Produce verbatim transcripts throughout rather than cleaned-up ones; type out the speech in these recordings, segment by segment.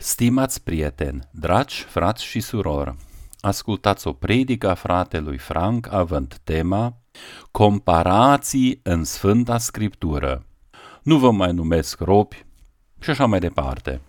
Stimați prieteni, dragi frați și surori, ascultați o predică a fratelui Frank având tema Comparații în Sfânta Scriptură. Nu vă mai numesc robi și așa mai departe.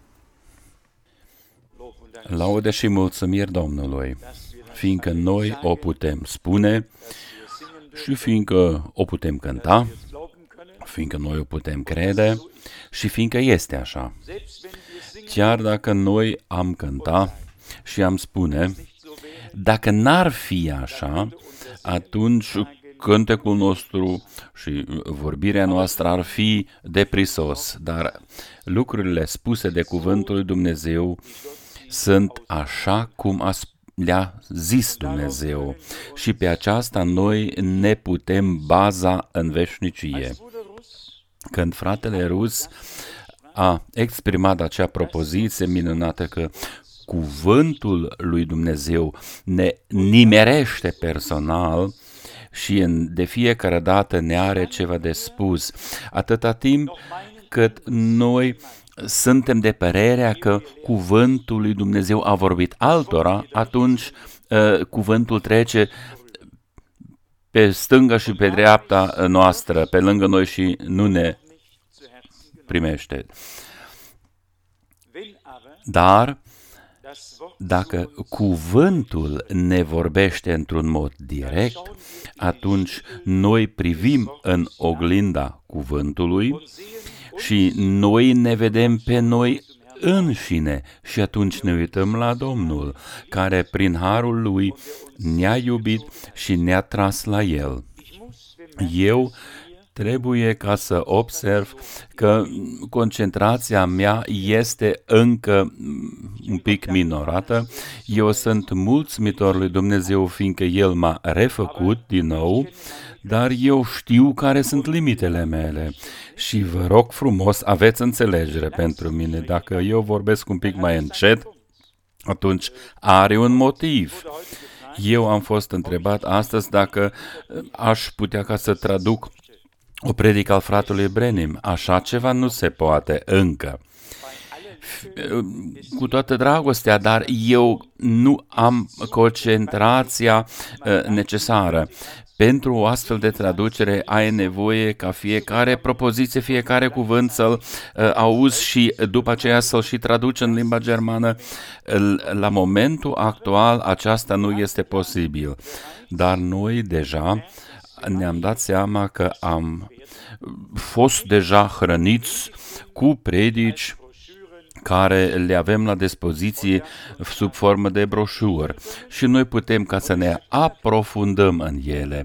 Laude și mulțumiri Domnului, fiindcă noi o putem spune și fiindcă o putem cânta, fiindcă noi o putem crede și fiindcă este așa. Chiar dacă noi am cânta și am spune, dacă n-ar fi așa, atunci cântecul nostru și vorbirea noastră ar fi deprisos, dar lucrurile spuse de cuvântul lui Dumnezeu sunt așa cum a le-a zis Dumnezeu și pe aceasta noi ne putem baza în veșnicie. Când fratele Rus a exprimat acea propoziție minunată că cuvântul lui Dumnezeu ne nimerește personal și de fiecare dată ne are ceva de spus, atâta timp cât noi suntem de părerea că cuvântul lui Dumnezeu a vorbit altora, atunci uh, cuvântul trece pe stânga și pe dreapta noastră, pe lângă noi și nu ne primește. Dar dacă cuvântul ne vorbește într-un mod direct, atunci noi privim în oglinda cuvântului și noi ne vedem pe noi înșine și atunci ne uităm la Domnul, care prin harul Lui ne-a iubit și ne-a tras la El. Eu trebuie ca să observ că concentrația mea este încă un pic minorată. Eu sunt mulțumitor lui Dumnezeu fiindcă El m-a refăcut din nou, dar eu știu care sunt limitele mele și vă rog frumos, aveți înțelegere pentru mine. Dacă eu vorbesc un pic mai încet, atunci are un motiv. Eu am fost întrebat astăzi dacă aș putea ca să traduc o predică al fratelui Brenim. Așa ceva nu se poate încă. Cu toată dragostea, dar eu nu am concentrația necesară. Pentru o astfel de traducere ai nevoie ca fiecare propoziție, fiecare cuvânt să-l uh, auzi și după aceea să-l și traduci în limba germană. La momentul actual aceasta nu este posibil, dar noi deja ne-am dat seama că am fost deja hrăniți cu predici care le avem la dispoziție sub formă de broșuri și noi putem ca să ne aprofundăm în ele.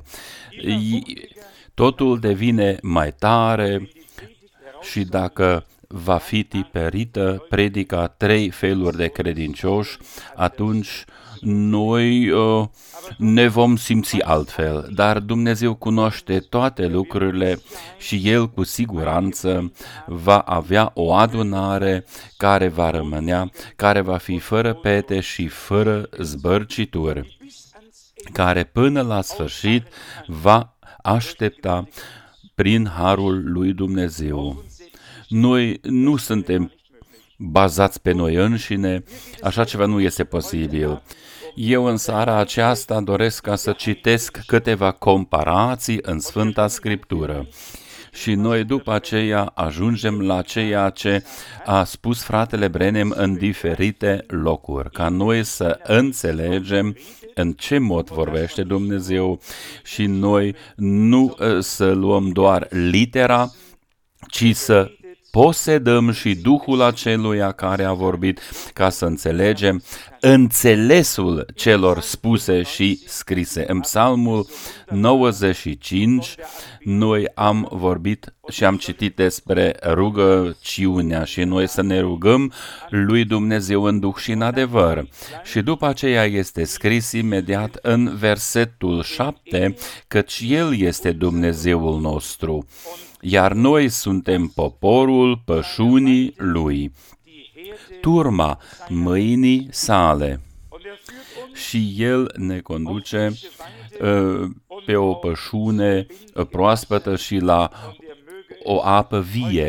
Totul devine mai tare și dacă va fi tiperită predica trei feluri de credincioși, atunci noi uh, ne vom simți altfel, dar Dumnezeu cunoaște toate lucrurile și El cu siguranță va avea o adunare care va rămânea, care va fi fără pete și fără zbărcituri, care până la sfârșit va aștepta prin harul lui Dumnezeu. Noi nu suntem bazați pe noi înșine, așa ceva nu este posibil. Eu în seara aceasta doresc ca să citesc câteva comparații în Sfânta Scriptură. Și noi după aceea ajungem la ceea ce a spus fratele Brenim în diferite locuri, ca noi să înțelegem în ce mod vorbește Dumnezeu și noi nu să luăm doar litera, ci să posedăm și Duhul aceluia care a vorbit ca să înțelegem înțelesul celor spuse și scrise. În Psalmul nouăzeci și cinci noi am vorbit și am citit despre rugăciunea și noi să ne rugăm lui Dumnezeu în Duh și în adevăr. Și după aceea este scris imediat în versetul șapte căci El este Dumnezeul nostru, iar noi suntem poporul pășunii Lui, turma mâinii sale. Și El ne conduce uh, pe o pășune proaspătă și la o apă vie.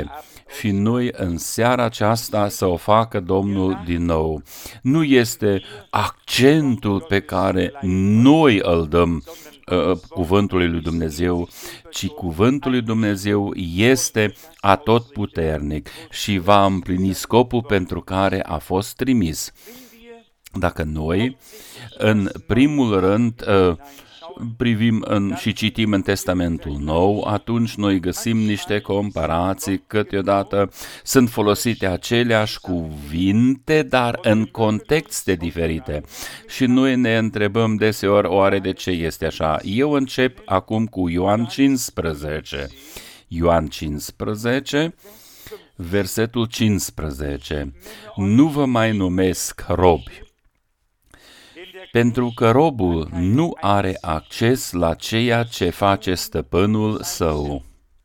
și noi în seara aceasta să o facă Domnul din nou. Nu este accentul pe care noi îl dăm uh, cuvântului lui Dumnezeu, ci cuvântul lui Dumnezeu este atotputernic și va împlini scopul pentru care a fost trimis. Dacă noi, în primul rând, uh, privim în, și citim în Testamentul Nou, atunci noi găsim niște comparații, câteodată sunt folosite aceleași cuvinte, dar în contexte diferite. Și noi ne întrebăm deseori, oare de ce este așa? Eu încep acum cu Ioan cincisprezece. Ioan cincisprezece, versetul cincisprezece. Nu vă mai numesc robi, pentru că robul nu are acces la ceea ce face stăpânul său,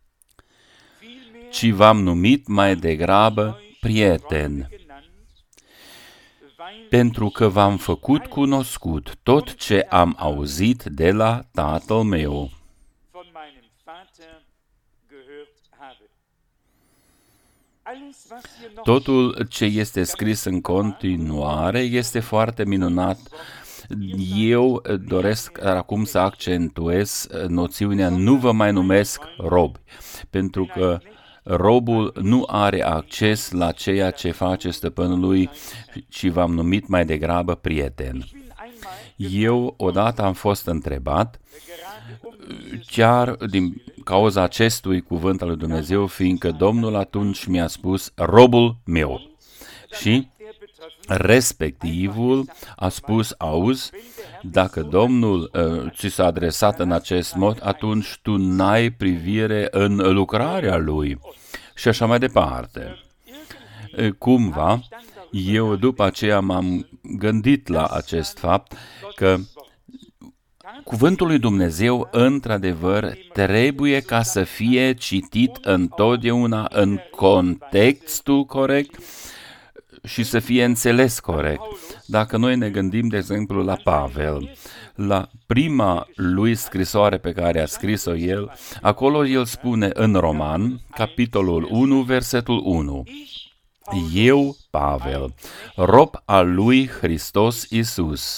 ci v-am numit mai degrabă prieten, pentru că v-am făcut cunoscut tot ce am auzit de la Tatăl meu. Totul ce este scris în continuare este foarte minunat. Eu doresc acum să accentuez noțiunea nu vă mai numesc robi, pentru că robul nu are acces la ceea ce face stăpânului, ci v-am numit mai degrabă prieten. Eu odată am fost întrebat, chiar din cauza acestui cuvânt al lui Dumnezeu, fiindcă Domnul atunci mi-a spus robul meu. Și respectivul a spus, auzi, dacă Domnul uh, ți s-a adresat în acest mod, atunci tu n-ai privire în lucrarea Lui. Și așa mai departe. Cumva, eu după aceea m-am gândit la acest fapt că cuvântul lui Dumnezeu, într-adevăr, trebuie ca să fie citit întotdeauna în contextul corect și să fie înțeles corect. Dacă noi ne gândim, de exemplu, la Pavel, la prima lui scrisoare pe care a scris-o el, acolo el spune în Roman, capitolul unu, versetul unu, eu, Pavel, rob al lui Hristos Iisus.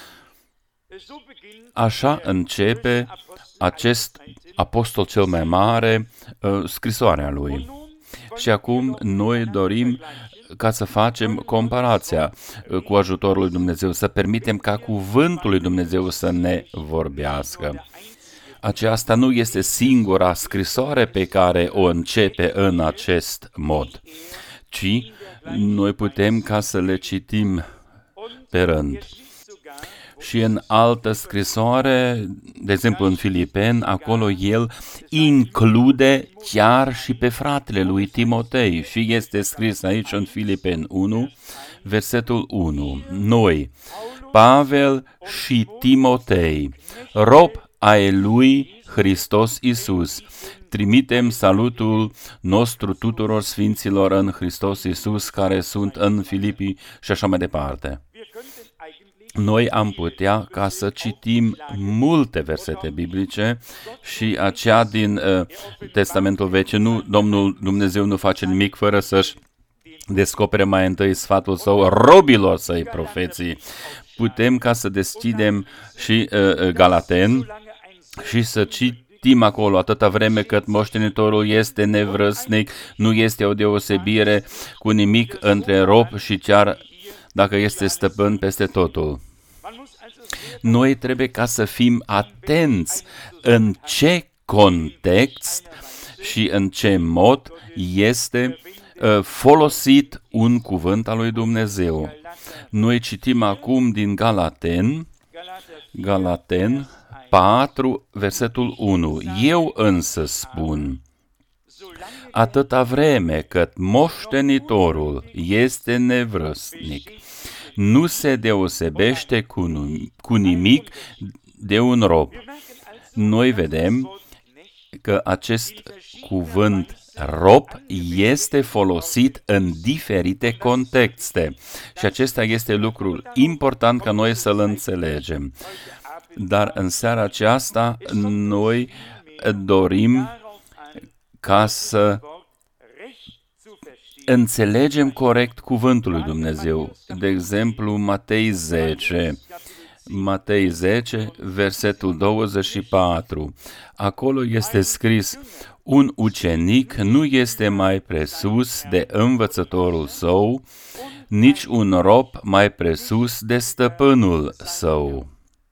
Așa începe acest apostol cel mai mare uh, scrisoarea lui. Și acum noi dorim ca să facem comparația cu ajutorul lui Dumnezeu, să permitem ca cuvântul lui Dumnezeu să ne vorbească. Aceasta nu este singura scrisoare pe care o începe în acest mod, ci noi putem ca să le citim pe rând. Și în altă scrisoare, de exemplu în Filipeni, acolo el include chiar și pe fratele lui Timotei. Și este scris aici în Filipeni unu, versetul unu. Noi, Pavel și Timotei, rob ai lui Hristos Iisus, trimitem salutul nostru tuturor sfinților în Hristos Iisus care sunt în Filipii și așa mai departe. Noi am putea ca să citim multe versete biblice și aceea din uh, Testamentul Vechi, nu, Domnul Dumnezeu nu face nimic fără să-și descopere mai întâi sfatul său robilor săi profeții. Putem ca să deschidem și uh, Galaten și să citim acolo atâta vreme cât moștenitorul este nevrăsnic, nu este o deosebire cu nimic între rob și chiar dacă este stăpân peste totul. Noi trebuie ca să fim atenți în ce context și în ce mod este uh, folosit un cuvânt al lui Dumnezeu. Noi citim acum din Galaten, Galaten patru, versetul unu. Eu însă spun, atâta vreme cât moștenitorul este nevrăsnic, nu se deosebește cu, cu nimic de un rob. Noi vedem că acest cuvânt rob este folosit în diferite contexte și acesta este lucrul important ca noi să-l înțelegem. Dar în seara aceasta noi dorim ca să înțelegem corect cuvântul lui Dumnezeu. De exemplu, Matei zece, Matei zece, versetul douăzeci și patru. Acolo este scris: un ucenic nu este mai presus de învățătorul său, nici un rob mai presus de stăpânul său.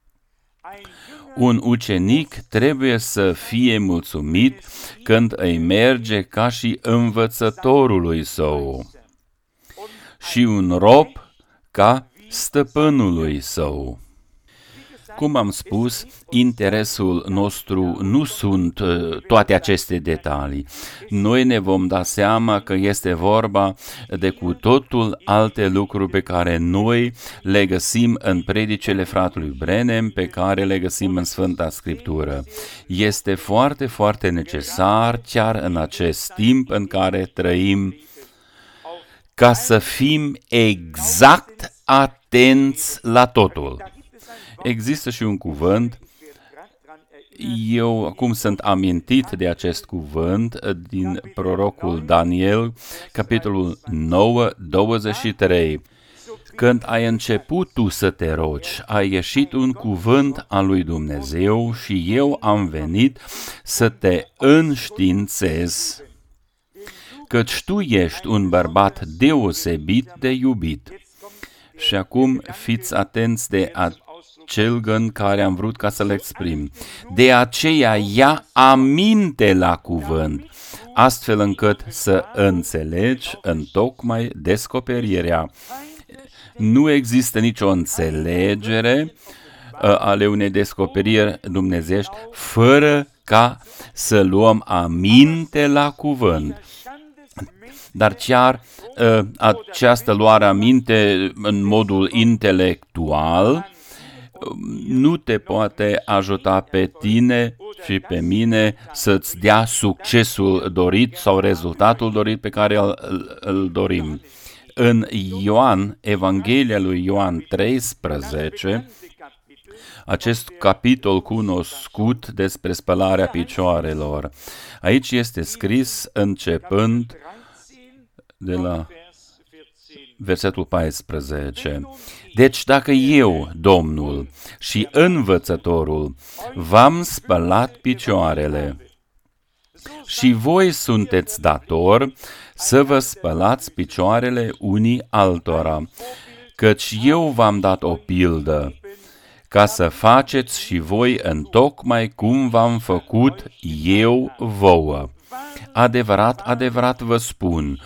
Un ucenic trebuie să fie mulțumit când îi merge ca și învățătorului său și un rob ca stăpânului său. Cum am spus, interesul nostru nu sunt uh, toate aceste detalii. Noi ne vom da seama că este vorba de cu totul alte lucruri pe care noi le găsim în predicele fratelui Branham, pe care le găsim în Sfânta Scriptură. Este foarte, foarte necesar, chiar în acest timp în care trăim, ca să fim exact atenți la totul. Există și un cuvânt, eu acum sunt amintit de acest cuvânt din prorocul Daniel, capitolul nouă, douăzeci și trei. Când ai început tu să te rogi, a ieșit un cuvânt al lui Dumnezeu și eu am venit să te înștiințez, căci tu ești un bărbat deosebit de iubit. Și acum fiți atenți de acel gând care am vrut ca să-l exprim. De aceea ia aminte la cuvânt, astfel încât să înțelegi întocmai descoperirea. Nu există nicio înțelegere uh, ale unei descoperiri dumnezeiești fără ca să luăm aminte la cuvânt. Dar chiar uh, această luare aminte în modul intelectual nu te poate ajuta pe tine și pe mine să-ți dea succesul dorit sau rezultatul dorit pe care îl, îl dorim. În Ioan, Evanghelia lui Ioan treisprezece, acest capitol cunoscut despre spălarea picioarelor, aici este scris începând de la versetul paisprezece. Deci dacă eu, Domnul și învățătorul, v-am spălat picioarele și voi sunteți datori să vă spălați picioarele unii altora, căci eu v-am dat o pildă, ca să faceți și voi întocmai cum v-am făcut eu vouă. Adevărat, adevărat vă spun,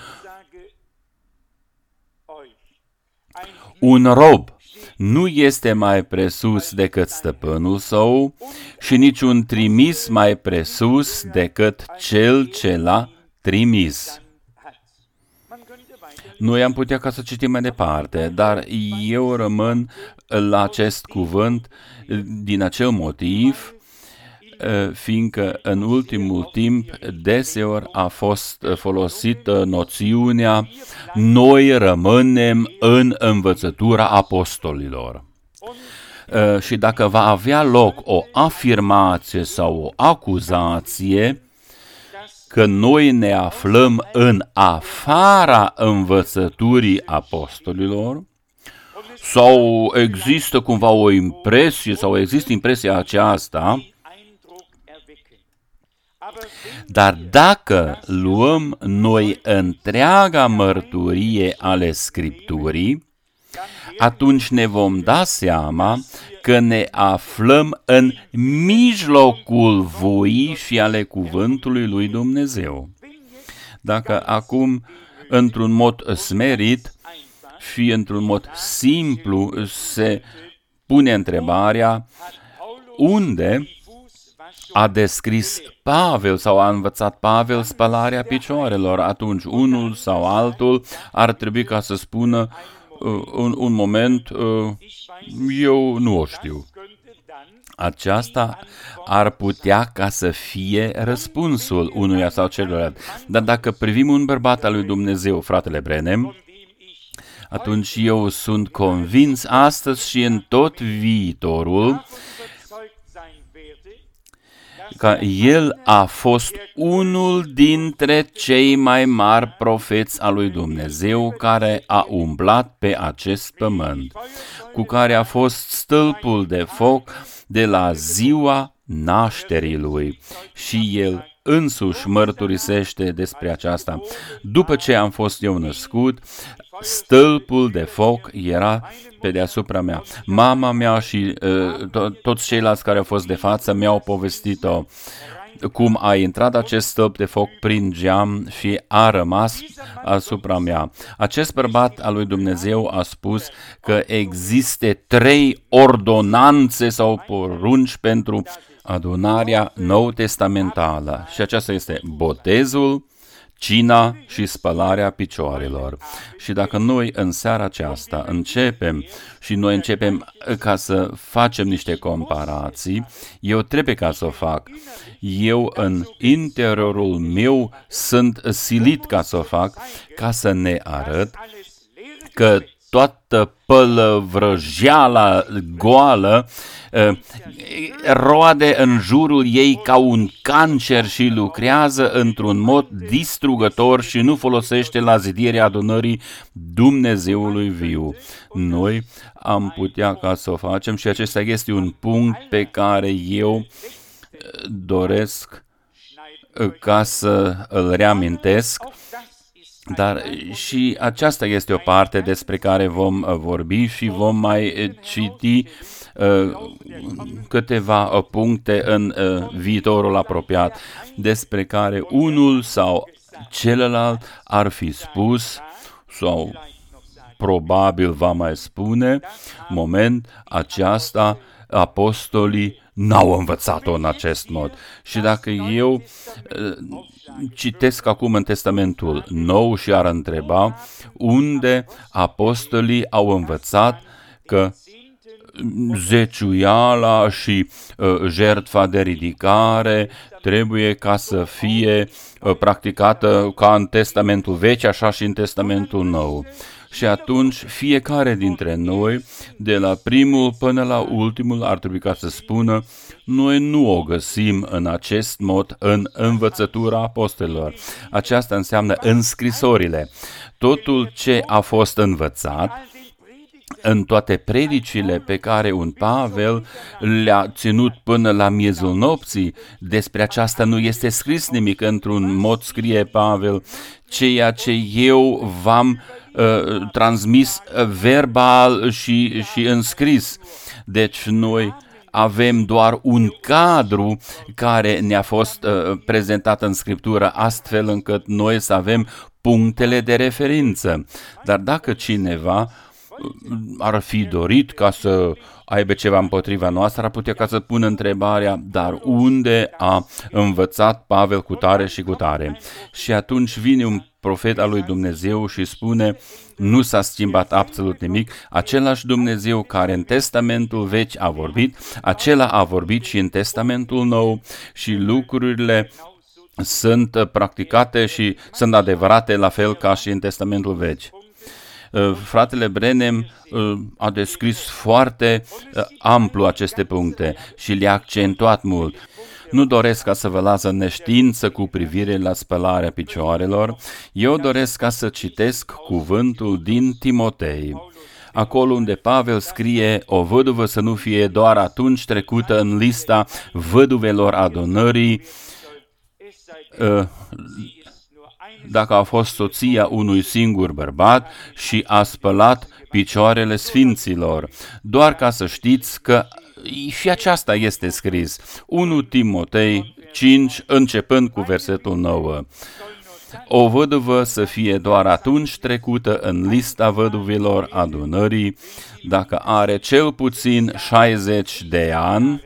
un rob nu este mai presus decât stăpânul său și niciun trimis mai presus decât cel ce l-a trimis. Noi am putea ca să citim mai departe, dar eu rămân la acest cuvânt din acel motiv, fiindcă în ultimul timp deseori a fost folosită noțiunea noi rămânem în învățătura apostolilor. Și dacă va avea loc o afirmație sau o acuzație că noi ne aflăm în afara învățăturii apostolilor, sau există cumva o impresie, sau există impresia aceasta, dar dacă luăm noi întreaga mărturie ale Scripturii, atunci ne vom da seama că ne aflăm în mijlocul voii și ale cuvântului lui Dumnezeu. Dacă acum, într-un mod smerit și într-un mod simplu, se pune întrebarea unde a descris Pavel sau a învățat Pavel spălarea picioarelor, atunci unul sau altul ar trebui ca să spună uh, un, un moment, uh, eu nu o știu. Aceasta ar putea ca să fie răspunsul unuia sau celuilalt. Dar dacă privim un bărbat al lui Dumnezeu, fratele Branham, atunci eu sunt convins astăzi și în tot viitorul că el a fost unul dintre cei mai mari profeți al lui Dumnezeu care a umblat pe acest pământ, cu care a fost stâlpul de foc de la ziua nașterii lui și el însuși mărturisește despre aceasta. După ce am fost eu născut, stâlpul de foc era pe deasupra mea. Mama mea și uh, to- toți ceilalți care au fost de față mi-au povestit-o cum a intrat acest stâlp de foc prin geam și a rămas asupra mea. Acest bărbat al lui Dumnezeu a spus că există trei ordonanțe sau porunci pentru adunarea nou-testamentală și aceasta este botezul, cina și spălarea picioarelor. Și dacă noi în seara aceasta începem și noi începem ca să facem niște comparații, eu trebuie ca să o fac. Eu în interiorul meu sunt silit ca să o fac, ca să ne arăt că toată pălăvrăjeala goală roade în jurul ei ca un cancer și lucrează într-un mod distrugător și nu folosește la zidirea adunării Dumnezeului viu. Noi am putea ca să o facem și acesta este un punct pe care eu doresc ca să îl reamintesc. Dar și aceasta este o parte despre care vom vorbi și vom mai citi uh, câteva puncte în uh, viitorul apropiat, despre care unul sau celălalt ar fi spus sau probabil va mai spune, moment, aceasta apostolii n-au învățat-o în acest mod. Și dacă eu uh, citesc acum în Testamentul Nou și ar întreba unde apostolii au învățat că zeciuiala și uh, jertfa de ridicare trebuie ca să fie uh, practicată ca în Testamentul Vechi, așa și în Testamentul Nou. Și atunci fiecare dintre noi, de la primul până la ultimul, ar trebui ca să spună, noi nu o găsim în acest mod în învățătura apostolilor. Aceasta înseamnă în scrisorile. Totul ce a fost învățat în toate predicile pe care un Pavel le-a ținut până la miezul nopții, despre aceasta nu este scris nimic. Într-un mod scrie Pavel, ceea ce eu v-am uh, transmis verbal și, și în scris. Deci noi avem doar un cadru care ne-a fost uh, prezentat în Scriptură, astfel încât noi să avem punctele de referință. Dar dacă cineva ar fi dorit ca să aibă ceva împotriva noastră, ar putea ca să pună întrebarea, dar unde a învățat Pavel cu tare și cu tare? Și atunci vine un profet al lui Dumnezeu și spune, nu s-a schimbat absolut nimic, același Dumnezeu care în Testamentul Vechi a vorbit, acela a vorbit și în Testamentul Nou și lucrurile sunt practicate și sunt adevărate la fel ca și în Testamentul Vechi. Fratele Branham a descris foarte amplu aceste puncte și le-a accentuat mult. Nu doresc ca să vă las în neștiință cu privire la spălarea picioarelor, eu doresc ca să citesc cuvântul din Timotei. Acolo unde Pavel scrie, o văduvă să nu fie doar atunci trecută în lista văduvelor adunării, dacă a fost soția unui singur bărbat și a spălat picioarele sfinților. Doar ca să știți că și aceasta este scris. unu Timotei cinci, începând cu versetul nouă. O văduvă să fie doar atunci trecută în lista văduvilor adunării, dacă are cel puțin șaizeci de ani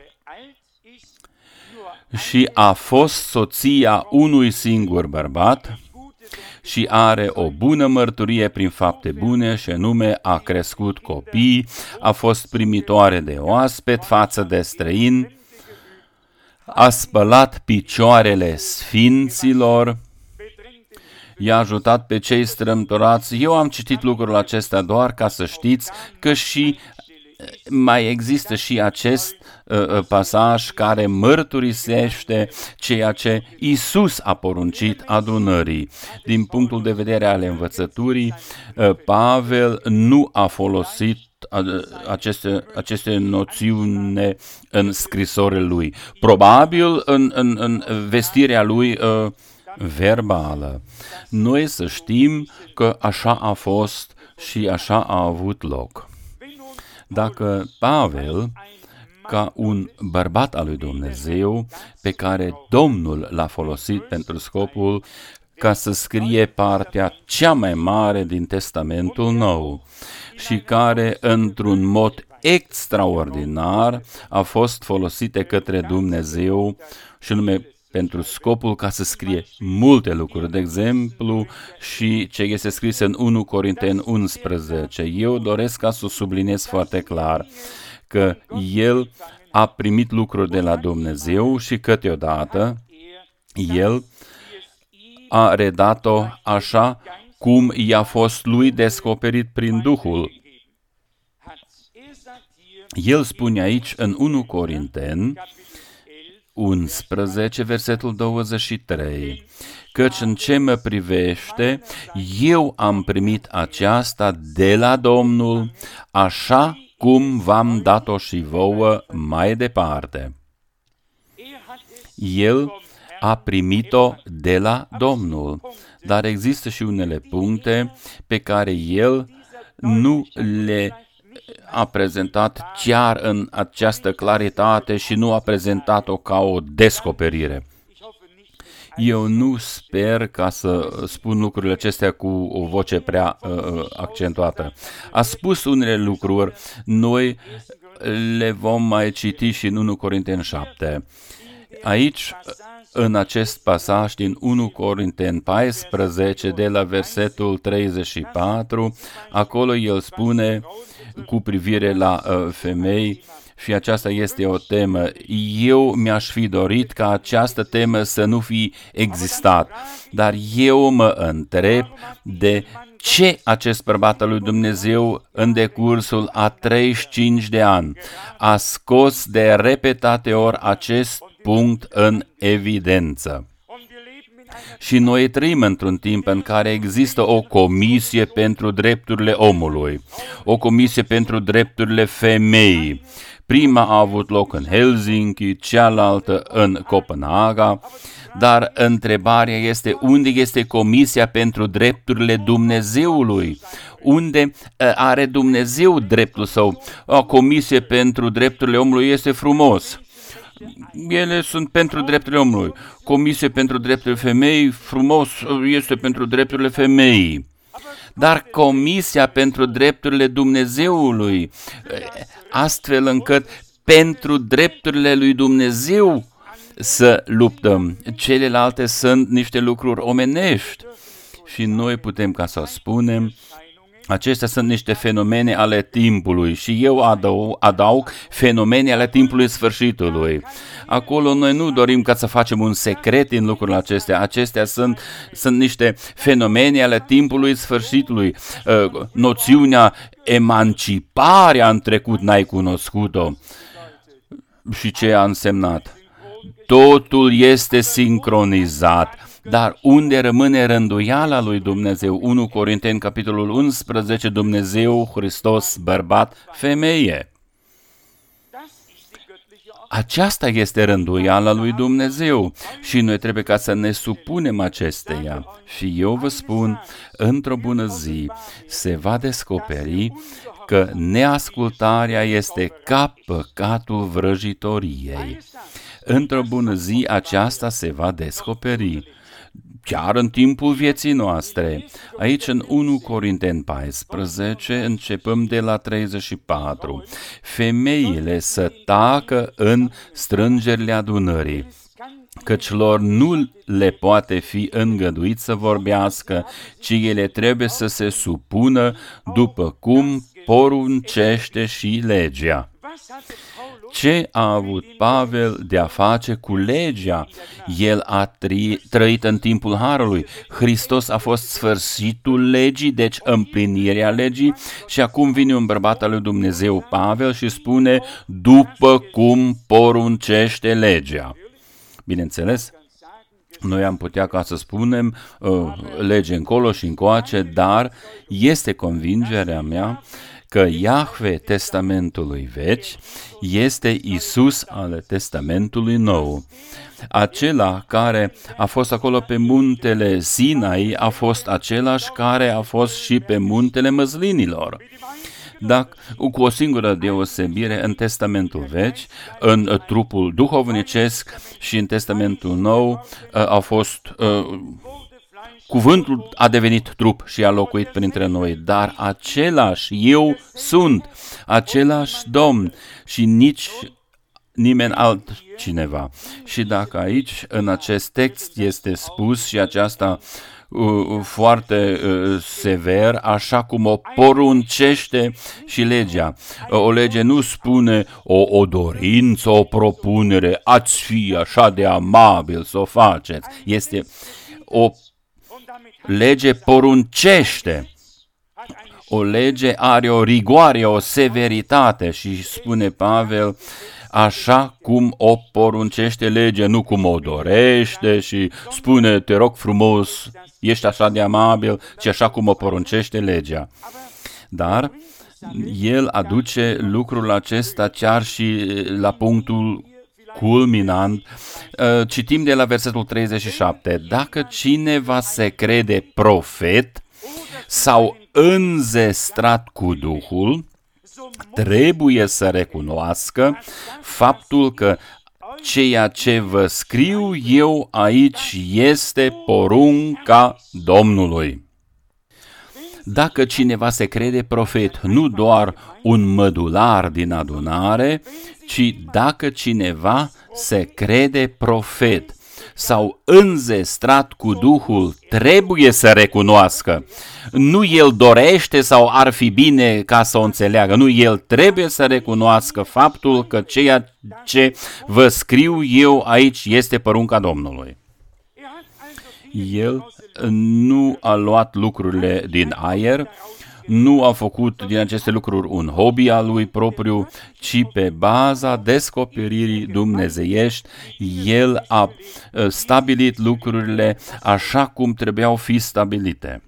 și a fost soția unui singur bărbat și are o bună mărturie prin fapte bune și anume a crescut copii, a fost primitoare de oaspet față de străini, a spălat picioarele sfinților, i-a ajutat pe cei strâmtorați. Eu am citit lucrul acesta doar ca să știți că și mai există și acest uh, pasaj care mărturisește ceea ce Iisus a poruncit adunării. Din punctul de vedere al învățăturii, uh, Pavel nu a folosit aceste, aceste noțiuni în scrisorile lui. Probabil în, în, în vestirea lui uh, verbală. Noi să știm că așa a fost și așa a avut loc. Dacă Pavel, ca un bărbat al lui Dumnezeu, pe care Domnul l-a folosit pentru scopul ca să scrie partea cea mai mare din Testamentul Nou și care, într-un mod extraordinar, a fost folosite către Dumnezeu și nume pentru scopul ca să scrie multe lucruri. De exemplu, și ce este scris în unu Corinteni unsprezece. Eu doresc ca să o subliniez foarte clar că el a primit lucruri de la Dumnezeu și câteodată el a redat-o așa cum i-a fost lui descoperit prin Duhul. El spune aici în unu Corinteni unsprezece, versetul douăzeci și trei, căci în ce mă privește, eu am primit aceasta de la Domnul, așa cum v-am dat-o și vouă mai departe. El a primit-o de la Domnul, dar există și unele puncte pe care el nu le a prezentat chiar în această claritate și nu a prezentat-o ca o descoperire. Eu nu sper ca să spun lucrurile acestea cu o voce prea uh, accentuată. A spus unele lucruri, noi le vom mai citi și în unu Corinteni șapte. Aici, în acest pasaj din unu Corinteni paisprezece, de la versetul treizeci și patru, acolo el spune cu privire la uh, femei, și aceasta este o temă. Eu mi-aș fi dorit ca această temă să nu fi existat, dar eu mă întreb de ce acest bărbat al lui Dumnezeu în decursul a treizeci și cinci de ani a scos de repetate ori acest punct în evidență. Și noi trăim într-un timp în care există o comisie pentru drepturile omului, o comisie pentru drepturile femeii. Prima a avut loc în Helsinki, cealaltă în Copenhaga, dar întrebarea este unde este Comisia pentru Drepturile Dumnezeului? Unde are Dumnezeu dreptul său? O comisie pentru drepturile omului este frumos. Ele sunt pentru drepturile omului. Comisie pentru drepturile femei, frumos, este pentru drepturile femeii. Dar Comisia pentru drepturile Dumnezeului, astfel încât pentru drepturile lui Dumnezeu să luptăm. Celelalte sunt niște lucruri omenești și noi putem ca să spunem, acestea sunt niște fenomene ale timpului și eu adaug, adaug fenomene ale timpului sfârșitului. Acolo noi nu dorim ca să facem un secret din lucrurile acestea. Acestea sunt, sunt niște fenomene ale timpului sfârșitului. Uh, noțiunea emanciparea în trecut n-ai cunoscut-o. Și ce a însemnat? Totul este sincronizat. Dar unde rămâne rânduiala lui Dumnezeu? unu Corinteni, capitolul unsprezece, Dumnezeu, Hristos, bărbat, femeie. Aceasta este rânduiala lui Dumnezeu și noi trebuie ca să ne supunem acesteia. Și eu vă spun, într-o bună zi se va descoperi că neascultarea este ca păcatul vrăjitoriei. Într-o bună zi aceasta se va descoperi. Chiar în timpul vieții noastre. Aici în unu Corinteni paisprezece începem de la treizeci și patru. Femeile să tacă în strângerile adunării, căci lor nu le poate fi îngăduit să vorbească, ci ele trebuie să se supună după cum poruncește și legea. Ce a avut Pavel de a face cu legea? El a trăit în timpul Harului. Hristos a fost sfârșitul legii, deci împlinirea legii, și acum vine un bărbat al lui Dumnezeu, Pavel, și spune, după cum poruncește legea. Bineînțeles, noi am putea ca să spunem uh, lege încolo și încoace, dar este convingerea mea că Iahve Testamentului Vechi este Isus al Testamentului Nou. Acela care a fost acolo pe muntele Sinai a fost același care a fost și pe muntele Măslinilor. Dacă, cu o singură deosebire, în Testamentul Vechi, în trupul duhovnicesc și în Testamentul Nou a fost... Cuvântul a devenit trup și a locuit printre noi, dar același eu sunt, același Domn și nici nimeni altcineva. Și dacă aici, în acest text, este spus și aceasta uh, foarte uh, sever, așa cum o poruncește și legea. O lege nu spune o, o dorință, o propunere, ați fi așa de amabil să o faceți. Este o lege poruncește. O lege are o rigoare, o severitate și spune Pavel, așa cum o poruncește legea, nu cum o dorește și spune, te rog frumos, ești așa de amabil, ci așa cum o poruncește legea. Dar el aduce lucrul acesta chiar și la punctul culminant. Citim de la versetul treizeci și șapte. Dacă cineva se crede profet sau înzestrat cu Duhul, trebuie să recunoască faptul că ceea ce vă scriu eu aici este porunca Domnului. Dacă cineva se crede profet, nu doar un mădular din adunare, ci dacă cineva se crede profet sau înzestrat cu Duhul, trebuie să recunoască. Nu el dorește sau ar fi bine ca să o înțeleagă, nu, el trebuie să recunoască faptul că ceea ce vă scriu eu aici este porunca Domnului. El nu a luat lucrurile din aer, nu a făcut din aceste lucruri un hobby al lui propriu, ci pe baza descoperirii dumnezeiești, el a stabilit lucrurile așa cum trebuiau fi stabilite.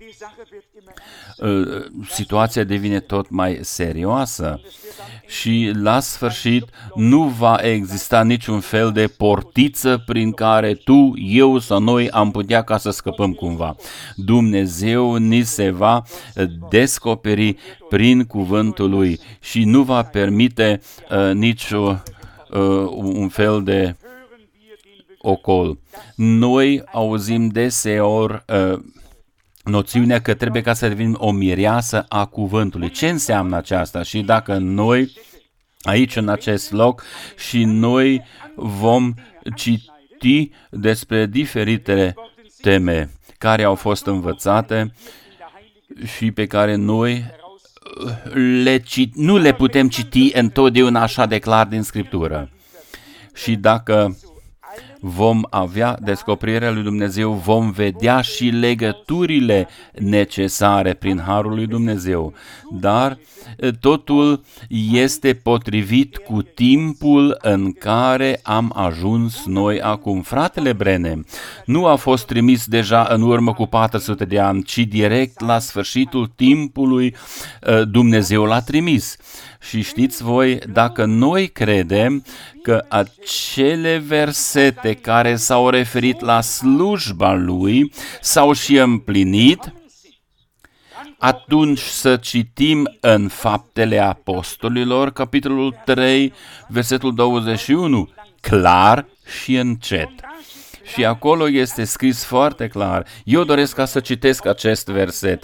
Situația devine tot mai serioasă și la sfârșit nu va exista niciun fel de portiță prin care tu, eu sau noi am putea ca să scăpăm cumva. Dumnezeu ni se va descoperi prin cuvântul lui și nu va permite uh, nici uh, un fel de ocol. Noi auzim deseori uh, noțiunea că trebuie ca să devenim o mireasă a cuvântului. Ce înseamnă aceasta? Și dacă noi, aici în acest loc, și noi vom citi despre diferitele teme care au fost învățate și pe care noi le cit- nu le putem citi întotdeauna așa de clar din Scriptură. Și dacă vom avea descoperirea lui Dumnezeu, vom vedea și legăturile necesare prin harul lui Dumnezeu. Dar totul este potrivit cu timpul în care am ajuns noi acum. Fratele Branham nu a fost trimis deja în urmă cu patru sute de ani, ci direct la sfârșitul timpului Dumnezeu l-a trimis. Și știți voi, dacă noi credem că acele versete care s-au referit la slujba lui s-au și împlinit, atunci să citim în Faptele Apostolilor, capitolul trei, versetul douăzeci și unu, clar și încet. Și acolo este scris foarte clar. Eu doresc ca să citesc acest verset.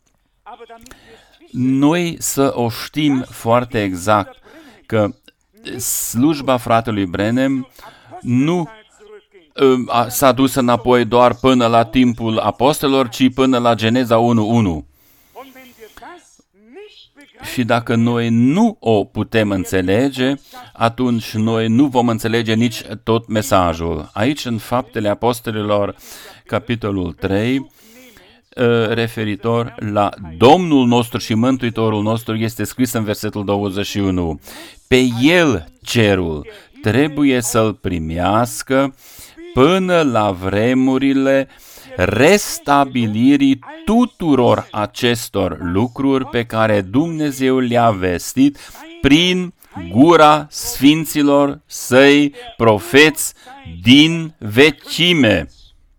Noi să o știm foarte exact că slujba fratelui Branham nu uh, s-a dus înapoi doar până la timpul apostolilor, ci până la Geneza unu unu. Și dacă noi nu o putem înțelege, atunci noi nu vom înțelege nici tot mesajul. Aici, în Faptele Apostolilor, capitolul trei, referitor la Domnul nostru și Mântuitorul nostru, este scris în versetul douăzeci și unu. Pe El cerul trebuie să-L primească până la vremurile restabilirii tuturor acestor lucruri pe care Dumnezeu le-a vestit prin gura sfinților săi profeți din vecime.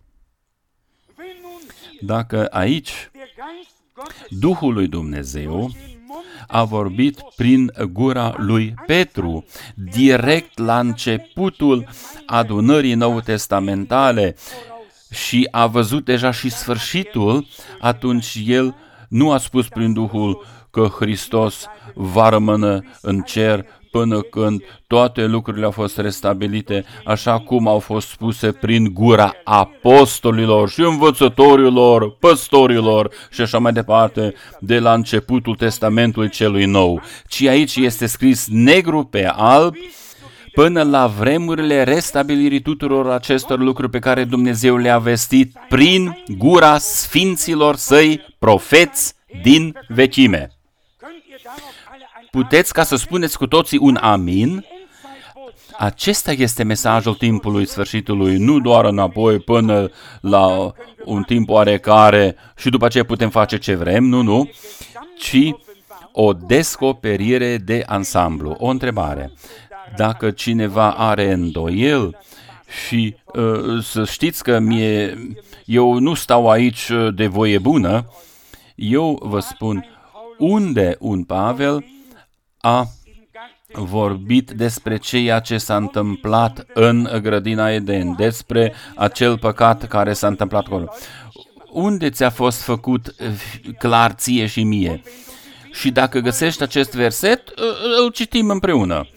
Dacă aici Duhul lui Dumnezeu a vorbit prin gura lui Petru, direct la începutul adunării nou-testamentale, și a văzut deja și sfârșitul, atunci el nu a spus prin Duhul că Hristos va rămâne în cer până când toate lucrurile au fost restabilite, așa cum au fost spuse prin gura apostolilor și învățătorilor, păstorilor și așa mai departe, de la începutul Testamentului celui nou. Ci aici este scris negru pe alb, până la vremurile restabilirii tuturor acestor lucruri pe care Dumnezeu le-a vestit prin gura sfinților săi profeți din vecime. Puteți ca să spuneți cu toții un amin? Acesta este mesajul timpului sfârșitului, nu doar înapoi până la un timp oarecare și după aceea putem face ce vrem, nu, nu, ci o descoperire de ansamblu. O întrebare. Dacă cineva are îndoiel și uh, să știți că mie, eu nu stau aici de voie bună, eu vă spun unde un Pavel a vorbit despre ceea ce s-a întâmplat în grădina Eden, despre acel păcat care s-a întâmplat acolo. Unde ți-a fost făcut clar ție și mie? Și dacă găsești acest verset, îl citim împreună.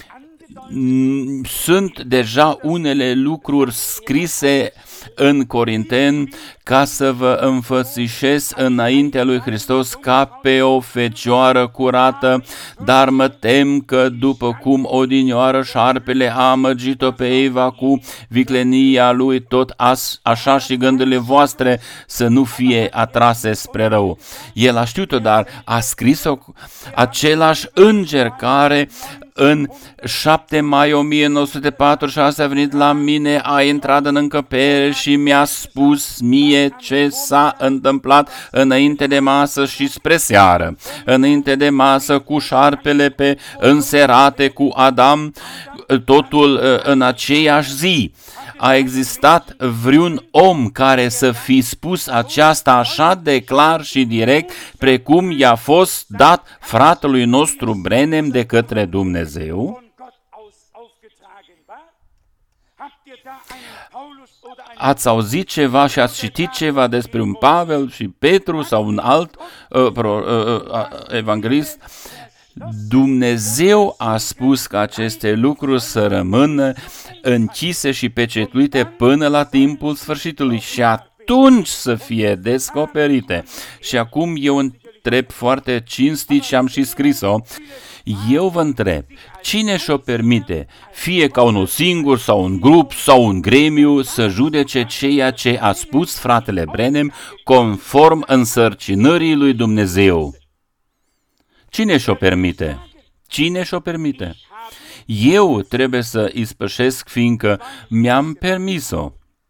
Sunt deja unele lucruri scrise în Corinteni ca să vă înfățișez înaintea lui Hristos ca pe o fecioară curată, dar mă tem că după cum odinioară șarpele a amăgit-o pe Eva cu viclenia lui, tot as, așa și gândurile voastre să nu fie atrase spre rău. El a știut-o, dar a scris-o același înger care în șapte mai o mie nouă sute patruzeci și șase a venit la mine, a intrat în încăpere și mi-a spus mie ce s-a întâmplat înainte de masă și spre seară. Înainte de masă cu șarpele pe înserate cu Adam, totul în aceeași zi. A existat vreun om care să fi spus aceasta așa de clar și direct, precum i-a fost dat fratelui nostru Branham de către Dumnezeu? Ați auzit ceva și ați citit ceva despre un Pavel și Petru sau un alt uh, pro, uh, uh, evanghelist? Dumnezeu a spus că aceste lucruri să rămână închise și pecetuite până la timpul sfârșitului și atunci să fie descoperite. Și acum eu întreb foarte cinstit și am și scris-o. Eu vă întreb, cine și-o permite, fie ca unul singur sau un grup sau un gremiu, să judece ceea ce a spus fratele Branham conform însărcinării lui Dumnezeu? Cine și-o permite? Cine și-o permite? Eu trebuie să ispășesc, fiindcă mi-am permis-o.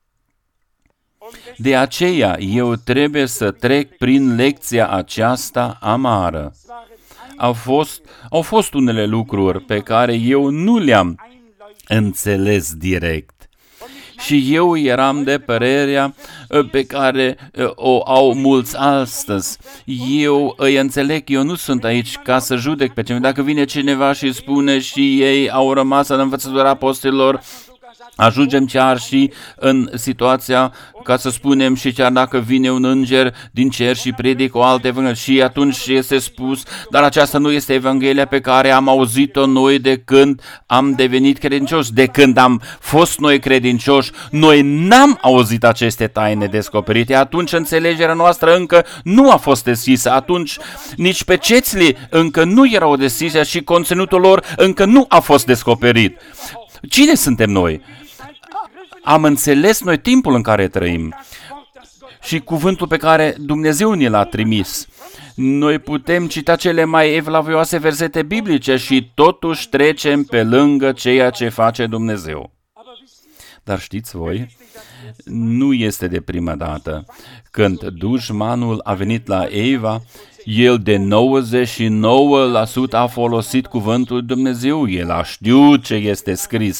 De aceea eu trebuie să trec prin lecția aceasta amară. Au fost, au fost unele lucruri pe care eu nu le-am înțeles direct. Și eu eram de părerea pe care o au mulți astăzi. Eu îi înțeleg, eu nu sunt aici ca să judec pe cineva. Dacă vine cineva și spune și ei au rămas în învățătura apostolilor Ajungem chiar și în situația, ca să spunem, și chiar dacă vine un înger din cer și predică o altă evanghelie și atunci este spus, dar aceasta nu este evanghelia pe care am auzit-o noi de când am devenit credincioși. De când am fost noi credincioși, noi n-am auzit aceste taine descoperite. Atunci înțelegerea noastră încă nu a fost deschisă. Atunci nici pecețile încă nu erau deschise și conținutul lor încă nu a fost descoperit. Cine suntem noi? Am înțeles noi timpul în care trăim și cuvântul pe care Dumnezeu ne l-a trimis. Noi putem cita cele mai evlavioase versete biblice și totuși trecem pe lângă ceea ce face Dumnezeu. Dar știți voi, nu este de prima dată. Când dușmanul a venit la Eva, el de nouăzeci și nouă la sută a folosit cuvântul Dumnezeu. El a știut ce este scris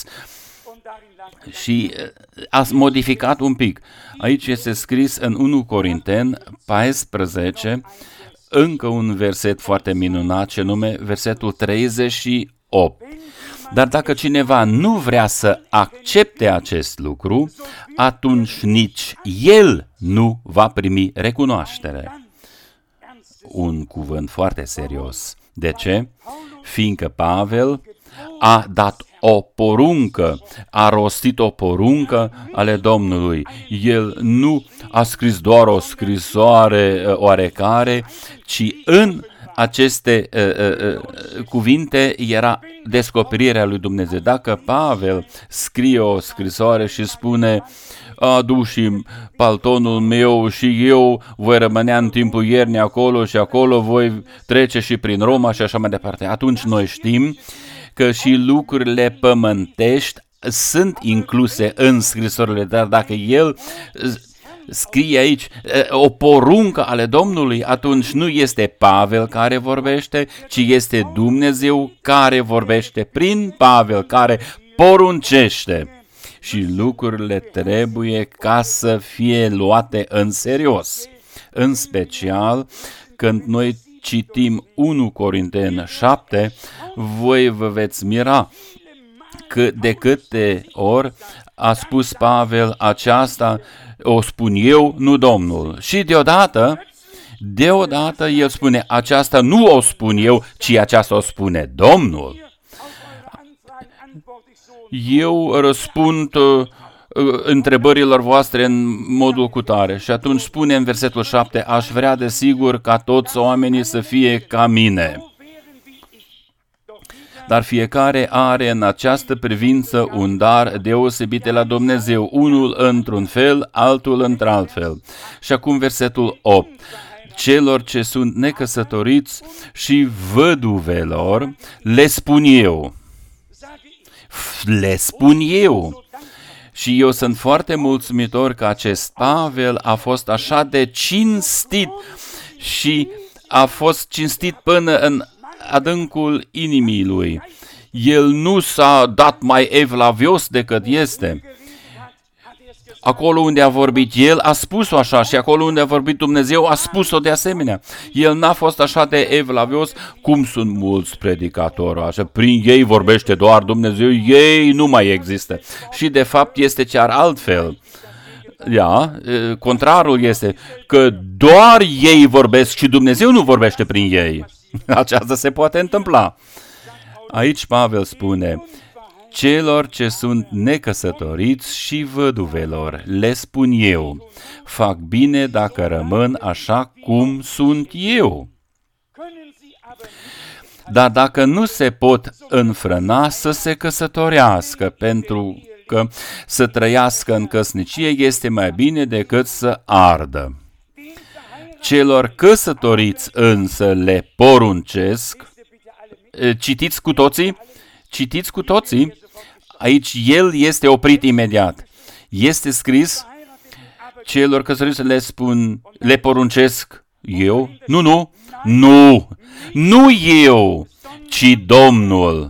și a modificat un pic. Aici este scris în unu Corinteni paisprezece, încă un verset foarte minunat, ce nume versetul treizeci și opt. Dar dacă cineva nu vrea să accepte acest lucru, atunci nici el nu va primi recunoaștere. Un cuvânt foarte serios. De ce? Fiindcă Pavel a dat o poruncă, a rostit o poruncă ale Domnului. El nu a scris doar o scrisoare oarecare, ci în aceste uh, uh, cuvinte era descoperirea lui Dumnezeu. Dacă Pavel scrie o scrisoare și spune adu și paltonul meu și eu voi rămânea în timpul iernii acolo și acolo voi trece și prin Roma și așa mai departe, atunci noi știm că și lucrurile pământești sunt incluse în scrisorile, dar dacă el scrie aici o poruncă ale Domnului, atunci nu este Pavel care vorbește, ci este Dumnezeu care vorbește prin Pavel, care poruncește. Și lucrurile trebuie ca să fie luate în serios. În special, când noi citim unu Corinteni șapte, voi vă veți mira că de câte ori a spus Pavel aceasta, o spun eu, nu Domnul. Și deodată, deodată el spune, aceasta nu o spun eu, ci aceasta o spune Domnul. Eu răspund uh, întrebărilor voastre în modul cutare. Și atunci spune în versetul șapte, aș vrea de sigur ca toți oamenii să fie ca mine. Dar fiecare are în această privință un dar deosebit de la Dumnezeu, unul într-un fel, altul într-alt fel. Și acum versetul opt. Celor ce sunt necăsătoriți și văduvelor, le spun eu. Le spun eu. Și eu sunt foarte mulțumitor că acest Pavel a fost așa de cinstit și a fost cinstit până în adâncul inimii lui. El nu s-a dat mai evlavios decât este. Acolo unde a vorbit el, a spus-o așa și acolo unde a vorbit Dumnezeu, a spus-o de asemenea. El n-a fost așa de evlavios cum sunt mulți predicatori, așa, prin ei vorbește doar Dumnezeu, ei nu mai există. Și de fapt este chiar altfel. Ia, contrarul este că doar ei vorbesc și Dumnezeu nu vorbește prin ei. Aceasta se poate întâmpla. Aici Pavel spune, celor ce sunt necăsătoriți și văduvelor, le spun eu, fac bine dacă rămân așa cum sunt eu. Dar dacă nu se pot înfrâna, să se căsătorească, pentru că să trăiască în căsnicie este mai bine decât să ardă. Celor căsătoriți însă le poruncesc, citiți cu toții, citiți cu toții, aici el este oprit imediat. Este scris, celor căsătoriți le spun, le poruncesc eu, nu, nu, nu, nu eu, ci Domnul.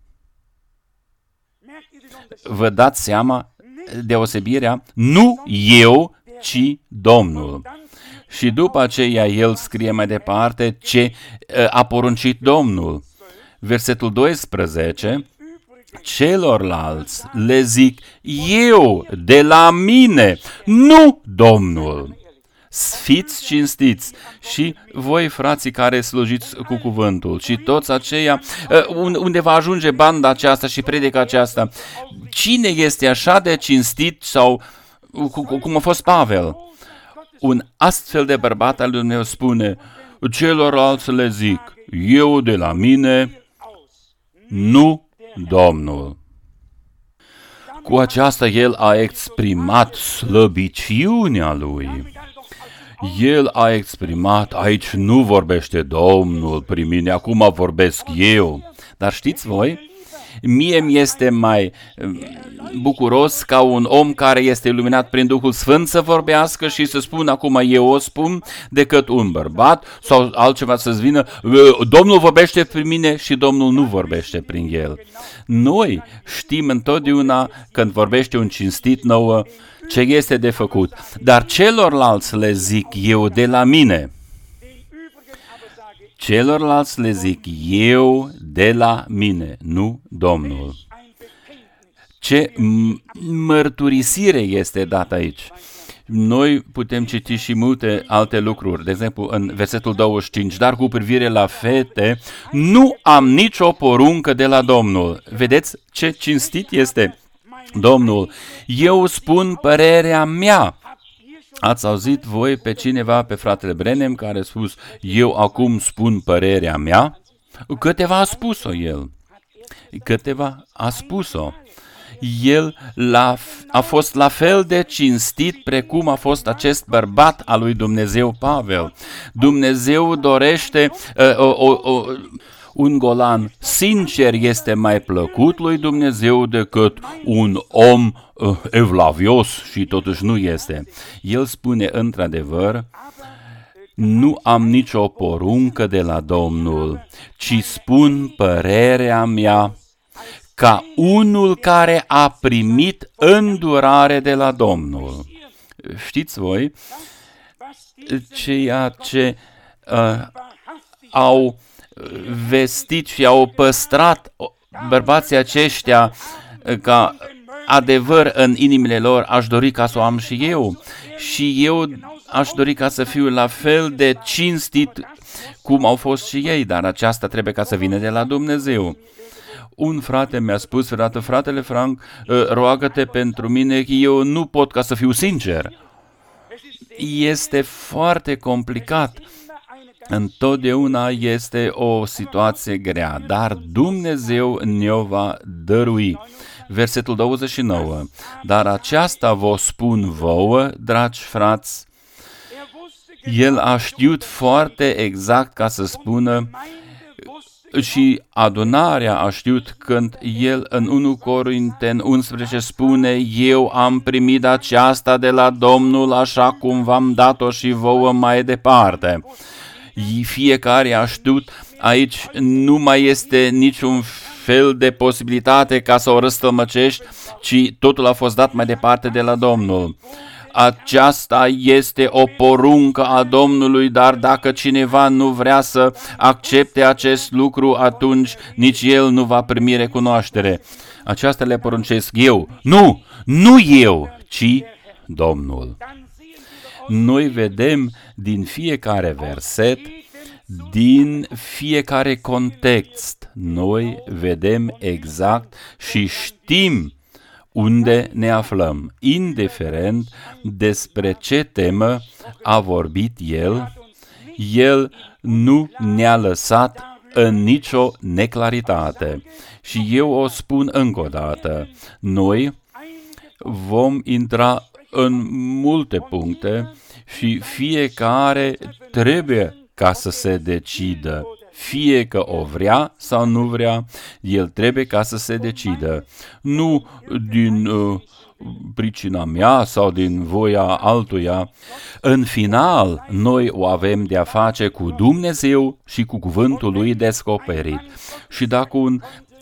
Vă dați seama deosebirea? Nu eu, ci Domnul. Și după aceea el scrie mai departe ce a poruncit Domnul. Versetul doisprezece, celorlalți le zic eu de la mine, nu Domnul. Fiți cinstiți și voi, frații care slujiți cu cuvântul și toți aceia, unde va ajunge banda aceasta și predica aceasta, cine este așa de cinstit sau cum a fost Pavel? Un astfel de bărbat al lui Dumnezeu spune, celorlalți le zic, eu de la mine, nu Domnul. Cu aceasta el a exprimat slăbiciunea lui. El a exprimat, aici nu vorbește Domnul prin mine, acum vorbesc eu. Dar știți voi, mie mi este mai bucuros ca un om care este iluminat prin Duhul Sfânt să vorbească și să spună acum eu o spun, decât un bărbat sau altceva să-ți vină, Domnul vorbește prin mine și Domnul nu vorbește prin el. Noi știm întotdeauna când vorbește un cinstit nouă ce este de făcut, dar celorlalți le zic eu de la mine. Celorlalți le zic eu de la mine, nu Domnul. Ce mărturisire este dată aici. Noi putem citi și multe alte lucruri. De exemplu, în versetul douăzeci și cinci, dar cu privire la fete, nu am nicio poruncă de la Domnul. Vedeți ce cinstit este Domnul. Eu spun părerea mea. Ați auzit voi pe cineva, pe fratele Branham, care a spus, eu acum spun părerea mea? Câteva a spus-o el. Câteva a spus-o. El la, a fost la fel de cinstit precum a fost acest bărbat al lui Dumnezeu Pavel. Dumnezeu dorește uh, o, o, o, un golan sincer este mai plăcut lui Dumnezeu decât un om uh, evlavios și totuși nu este. El spune într-adevăr, nu am nicio poruncă de la Domnul, ci spun părerea mea ca unul care a primit îndurare de la Domnul. Știți voi, ceea ce uh, au vestit și au păstrat bărbații aceștia ca adevăr în inimile lor, aș dori ca să o am și eu. Și eu aș dori ca să fiu la fel de cinstit cum au fost și ei, dar aceasta trebuie ca să vină de la Dumnezeu. Un frate mi-a spus vreodată, fratele Frank, roagă-te pentru mine, că eu nu pot ca să fiu sincer. Este foarte complicat. Întotdeauna este o situație grea, dar Dumnezeu ne-o va dărui. Versetul douăzeci și nouă. Dar aceasta vă spun vouă, dragi frați, el a știut foarte exact ca să spună și adunarea a știut când el în unu Corinteni unsprezece spune, eu am primit aceasta de la Domnul așa cum v-am dat-o și vouă mai departe. Fiecare a știut, aici nu mai este niciun fel de posibilitate ca să o răstălmăcești, ci totul a fost dat mai departe de la Domnul. Aceasta este o poruncă a Domnului, dar dacă cineva nu vrea să accepte acest lucru, atunci nici el nu va primi recunoaștere. Aceasta le poruncesc eu. Nu, nu eu, ci Domnul. Noi vedem din fiecare verset, din fiecare context, noi vedem exact și știm unde ne aflăm, indiferent despre ce temă a vorbit El, El nu ne-a lăsat în nicio neclaritate. Și eu o spun încă o dată, noi vom intra în multe puncte și fiecare trebuie ca să se decidă. Fie că o vrea sau nu vrea, el trebuie ca să se decidă. Nu din uh, pricina mea sau din voia altuia. În final, noi o avem de a face cu Dumnezeu și cu cuvântul lui descoperit. Și dacă un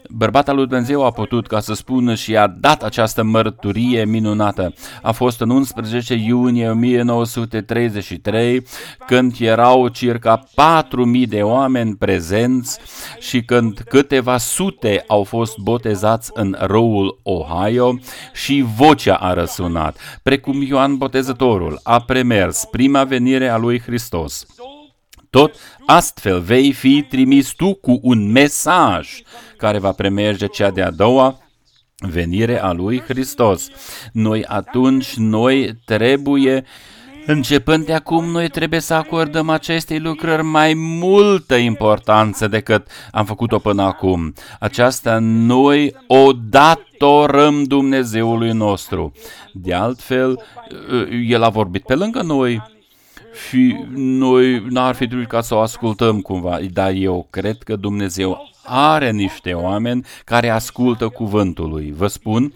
Bărbatul lui Dumnezeu a putut ca să spună și a dat această mărturie minunată. A fost în unsprezece iunie o mie nouă sute treizeci și trei, când erau circa patru mii de oameni prezenți și când câteva sute au fost botezați în râul Ohio și vocea a răsunat, precum Ioan Botezătorul a premers prima venire a lui Hristos. Tot astfel vei fi trimis tu cu un mesaj care va premerge cea de-a doua venire a lui Hristos. Noi atunci, noi trebuie, începând de acum, noi trebuie să acordăm acestei lucrări mai multă importanță decât am făcut-o până acum. Aceasta noi o datorăm Dumnezeului nostru. De altfel, El a vorbit pe lângă noi. Și noi n-ar fi trebuit ca să o ascultăm cumva, dar eu cred că Dumnezeu are niște oameni care ascultă cuvântul lui. Vă spun,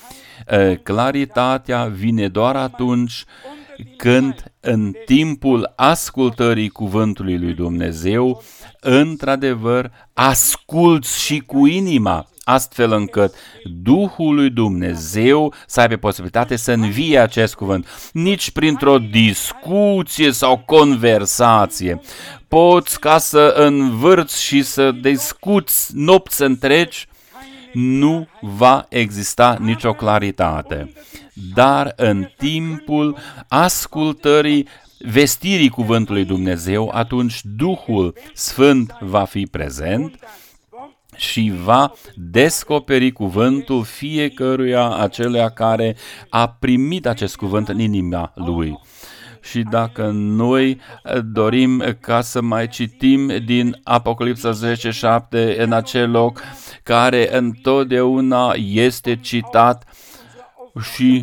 claritatea vine doar atunci când în timpul ascultării cuvântului lui Dumnezeu, într-adevăr, asculți și cu inima, astfel încât Duhul lui Dumnezeu să aibă posibilitate să învie acest cuvânt. Nici printr-o discuție sau conversație poți ca să învârți și să discuți nopți întregi, nu va exista nicio claritate. Dar în timpul ascultării vestirii cuvântului Dumnezeu, atunci Duhul Sfânt va fi prezent și va descoperi cuvântul fiecăruia acelea care a primit acest cuvânt în inima lui. Și dacă noi dorim ca să mai citim din Apocalipsa zece șapte în acel loc care întotdeauna este citat și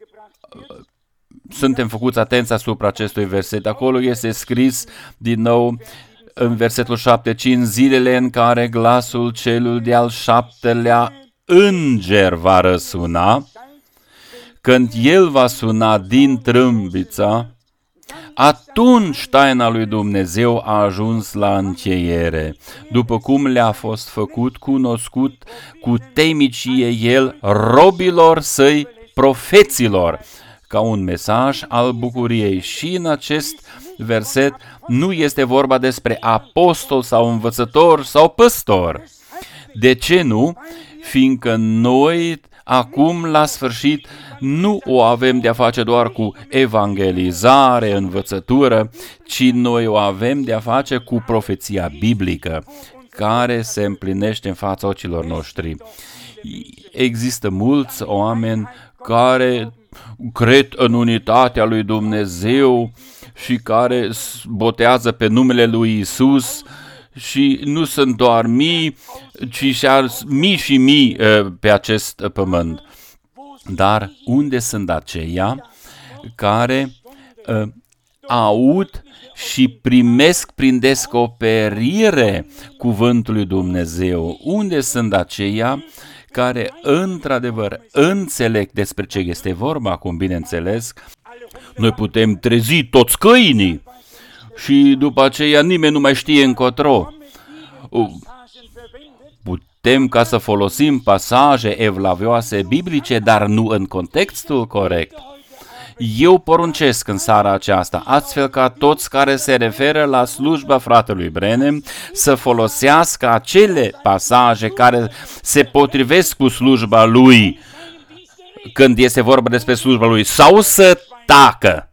suntem făcuți atenți asupra acestui verset. Acolo este scris din nou în versetul șapte cinci, zilele în care glasul celul de-al șaptelea înger va răsuna, când el va suna din trâmbița, atunci taina lui Dumnezeu a ajuns la încheiere, după cum le-a fost făcut cunoscut cu teimicie el robilor săi profeților, ca un mesaj al bucuriei. Și în acest verset nu este vorba despre apostol sau învățător sau păstor. De ce nu? Fiindcă noi acum, la sfârșit, nu o avem de-a face doar cu evangelizare, învățătură, ci noi o avem de-a face cu profeția biblică, care se împlinește în fața ochilor noștri. Există mulți oameni care cred în unitatea lui Dumnezeu și care botează pe numele lui Isus și nu sunt doar mii, ci și mii și mii pe acest pământ. Dar unde sunt aceia care uh, aud și primesc prin descoperire cuvântul lui Dumnezeu? Unde sunt aceia care într-adevăr înțeleg despre ce este vorba, cum bineînțeles? Noi putem trezi toți câinii și după aceea nimeni nu mai știe încotro. Putem ca să folosim pasaje evlavioase biblice, dar nu în contextul corect. Eu poruncesc în seara aceasta, astfel ca toți care se referă la slujba fratelui Branham să folosească acele pasaje care se potrivesc cu slujba lui când este vorba despre slujba lui, sau să tacă.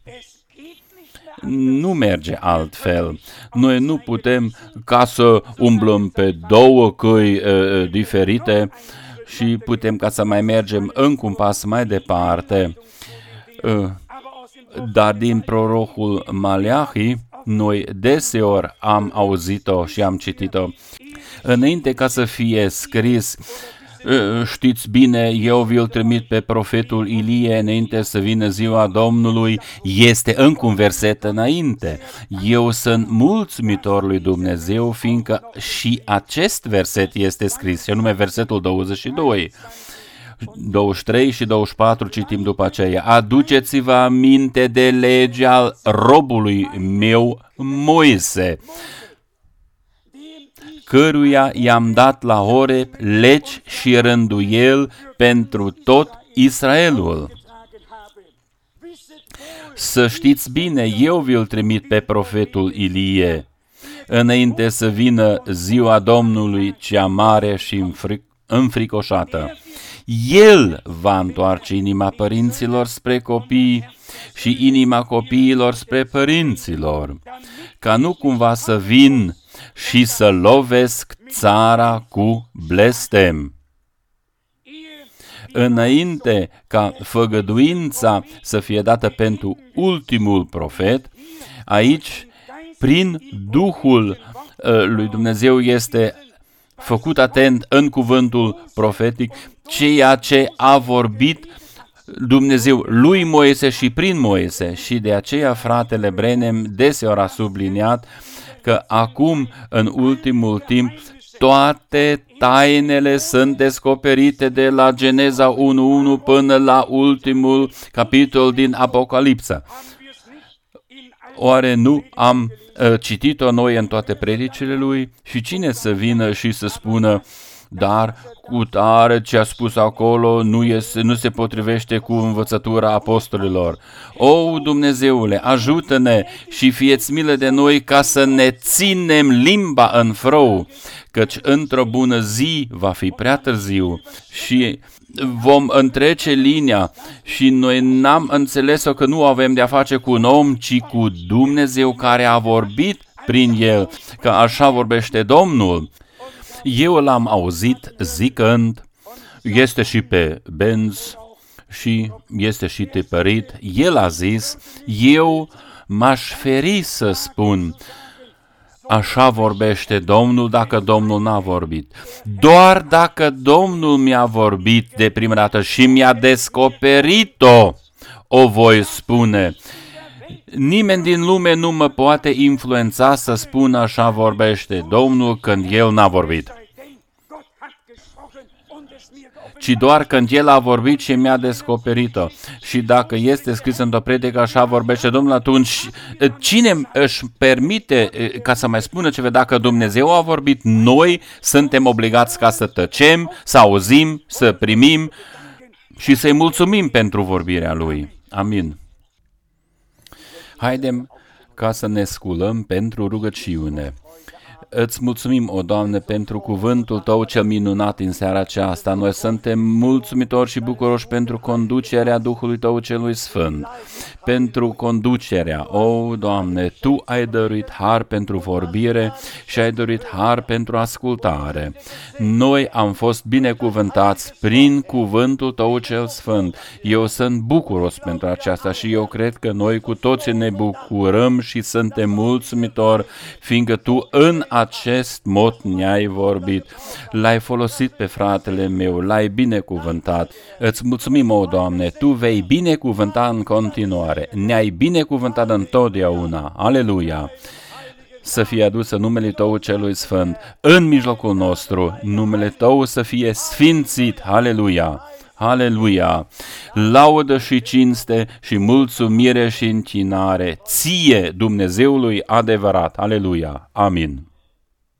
Nu merge altfel. Noi nu putem ca să umblăm pe două căi uh, diferite și putem ca să mai mergem încă un pas mai departe. Uh, dar din prorocul Maleahi, noi deseori am auzit-o și am citit-o. Înainte ca să fie scris, știți bine, eu vi-l trimit pe profetul Ilie înainte să vină ziua Domnului, este încă un verset înainte. Eu sunt mulțumitor lui Dumnezeu, fiindcă și acest verset este scris, și anume versetul douăzeci și doi. douăzeci și trei și douăzeci și patru citim după aceea. Aduceți-vă aminte de legea robului meu Moise, căruia i-am dat la Horeb legi și rânduieli pentru tot Israelul. Să știți bine, eu vi-l trimit pe profetul Ilie, înainte să vină ziua Domnului cea mare și înfricoșată. El va întoarce inima părinților spre copii și inima copiilor spre părinților, ca nu cumva să vin și să lovesc țara cu blestem. Înainte ca făgăduința să fie dată pentru ultimul profet, aici, prin Duhul lui Dumnezeu, este făcut atent în cuvântul profetic ceea ce a vorbit Dumnezeu lui Moise și prin Moise. Și de aceea fratele Branham deseori a subliniat că acum, în ultimul timp, toate tainele sunt descoperite de la Geneza unu unu până la ultimul capitol din Apocalipsa. Oare nu am uh, citit-o noi în toate predicile lui? Și cine să vină și să spună, dar cu tare ce a spus acolo nu, este, nu se potrivește cu învățătura apostolilor. O, Dumnezeule, ajută-ne și fieți milă de noi ca să ne ținem limba în frâu, căci într-o bună zi va fi prea târziu și vom întrece linia și noi n-am înțeles-o că nu avem de-a face cu un om, ci cu Dumnezeu care a vorbit prin el, că așa vorbește Domnul. Eu l-am auzit zicând, este și pe benz și este și tipărit, el a zis, eu m-aș feri să spun, așa vorbește Domnul dacă Domnul n-a vorbit. Doar dacă Domnul mi-a vorbit de prima dată și mi-a descoperit-o, o voi spune. Nimeni din lume nu mă poate influența să spună așa vorbește Domnul când El n-a vorbit, ci doar când El a vorbit și mi-a descoperit-o. Și dacă este scris într-o predică așa vorbește Domnul, atunci cine își permite ca să mai spună ceva? Dacă Dumnezeu a vorbit, noi suntem obligați ca să tăcem, să auzim, să primim și să-i mulțumim pentru vorbirea Lui. Amin. Haidem ca să ne sculăm pentru rugăciune. Îți mulțumim, o Doamne, pentru cuvântul Tău cel minunat în seara aceasta. Noi suntem mulțumitori și bucuroși pentru conducerea Duhului Tău celui Sfânt, pentru conducerea. O, Doamne, Tu ai dăruit har pentru vorbire și ai dăruit har pentru ascultare. Noi am fost binecuvântați prin cuvântul Tău cel Sfânt. Eu sunt bucuros pentru aceasta și eu cred că noi cu toții ne bucurăm și suntem mulțumitori, fiindcă Tu în acest mod ne-ai vorbit. L-ai folosit pe fratele meu, l-ai binecuvântat. Îți mulțumim, o Doamne, Tu vei binecuvânta în continuare. Ne-ai binecuvântat întotdeauna. Aleluia! Să fie adusă numele Tău celui Sfânt în mijlocul nostru. Numele Tău să fie sfințit. Aleluia! Aleluia! Laudă și cinste și mulțumire și închinare Ție, Dumnezeului adevărat. Aleluia! Amin.